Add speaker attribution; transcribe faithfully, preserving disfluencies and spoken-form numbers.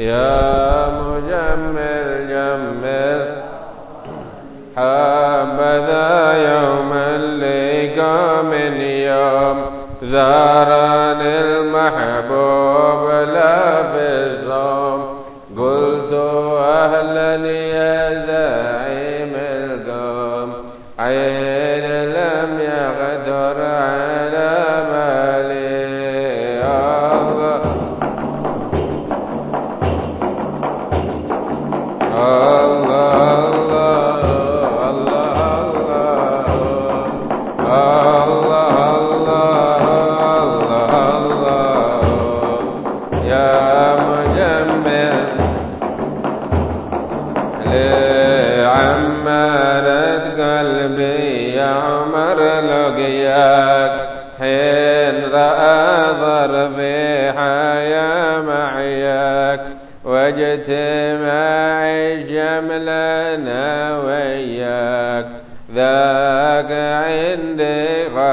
Speaker 1: يا مجمل جمل حبذا يوم اللقاء من يوم زارني المحبوب لا بالصوم قلت أهلا يا زعيم القوم عين لم يغدر على مالي واجتماع جملنا وياك ذا